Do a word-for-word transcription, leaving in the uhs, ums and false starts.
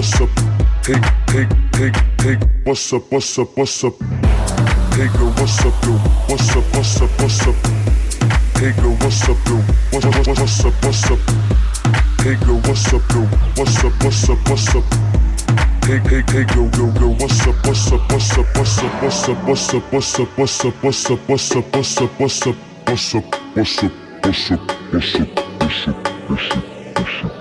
what's up? Hey, hey, hey, hey, what's up, what's up, what's up? Hey girl, what's up, yo? What's up, what's up, what's up? Hey girl, what's up, yo? What's up, what's up, what's up? Hey girl, what's up, yo? What's up, what's up, what's up? Hey, hey, hey, yo, yo, yo, what's up, what's up, what's up, what's up, what's up, what's up, what's up, what's up, what's up, what's up, what's up, what's up, what's up, what's up, what's up, what's up, what's up, what's up, what's up.